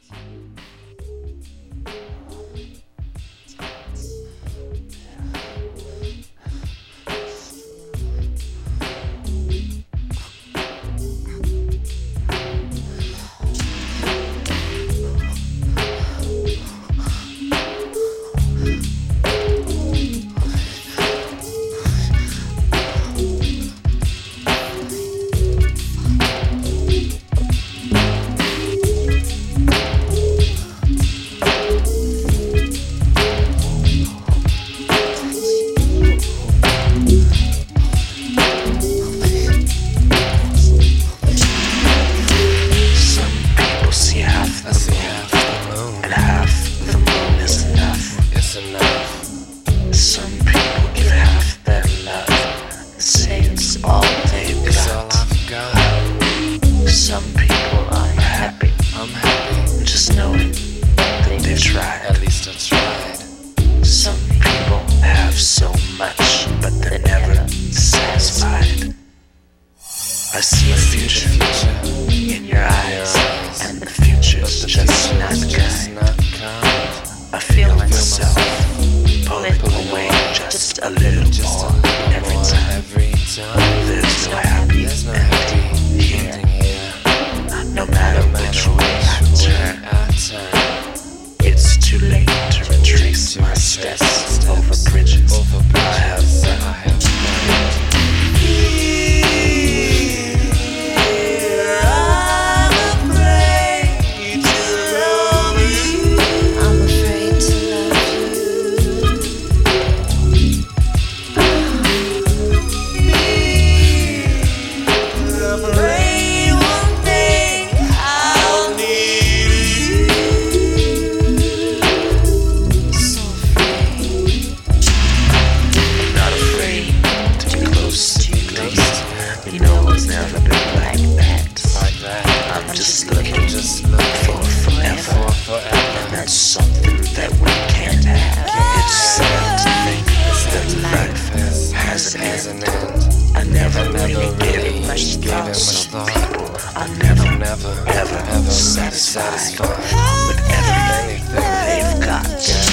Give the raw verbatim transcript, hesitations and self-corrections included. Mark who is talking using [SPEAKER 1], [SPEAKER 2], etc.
[SPEAKER 1] Some people are happy,
[SPEAKER 2] I'm happy,
[SPEAKER 1] just knowing that they've tried.
[SPEAKER 2] at least I tried.
[SPEAKER 1] Some people have so much, but they're never satisfied. I see a future in your eyes, and the future's just not
[SPEAKER 2] Just
[SPEAKER 1] kind.
[SPEAKER 2] not kind.
[SPEAKER 1] I feel
[SPEAKER 2] I feel
[SPEAKER 1] myself
[SPEAKER 2] myself
[SPEAKER 1] pulling
[SPEAKER 2] pulling
[SPEAKER 1] away
[SPEAKER 2] away
[SPEAKER 1] just a little
[SPEAKER 2] Just a
[SPEAKER 1] more
[SPEAKER 2] little
[SPEAKER 1] every
[SPEAKER 2] more
[SPEAKER 1] time.
[SPEAKER 2] every time.
[SPEAKER 1] There's no happy
[SPEAKER 2] There's no
[SPEAKER 1] ending
[SPEAKER 2] happy
[SPEAKER 1] here.
[SPEAKER 2] ending here.
[SPEAKER 1] No matter
[SPEAKER 2] No
[SPEAKER 1] which
[SPEAKER 2] matter
[SPEAKER 1] way I
[SPEAKER 2] which way
[SPEAKER 1] turn,
[SPEAKER 2] I turn.
[SPEAKER 1] it's too late to retrace
[SPEAKER 2] To
[SPEAKER 1] my
[SPEAKER 2] retrace
[SPEAKER 1] steps
[SPEAKER 2] my
[SPEAKER 1] over
[SPEAKER 2] steps
[SPEAKER 1] bridges
[SPEAKER 2] over
[SPEAKER 1] I have
[SPEAKER 2] bridges
[SPEAKER 1] burned.
[SPEAKER 2] I have burned.
[SPEAKER 1] You know it's never been like that.
[SPEAKER 2] Like that.
[SPEAKER 1] I'm just looking
[SPEAKER 2] Just looking
[SPEAKER 1] for forever.
[SPEAKER 2] for forever.
[SPEAKER 1] And that's something that we can't have. It's sad to think that life
[SPEAKER 2] Has,
[SPEAKER 1] has an
[SPEAKER 2] has
[SPEAKER 1] end.
[SPEAKER 2] an end.
[SPEAKER 1] I never
[SPEAKER 2] I never
[SPEAKER 1] really gave
[SPEAKER 2] really
[SPEAKER 1] it much
[SPEAKER 2] gave
[SPEAKER 1] thought.
[SPEAKER 2] it much
[SPEAKER 1] Some
[SPEAKER 2] thought.
[SPEAKER 1] people are never,
[SPEAKER 2] Never,
[SPEAKER 1] ever
[SPEAKER 2] ever
[SPEAKER 1] satisfied
[SPEAKER 2] satisfied
[SPEAKER 1] with everything
[SPEAKER 2] Anything
[SPEAKER 1] they've got.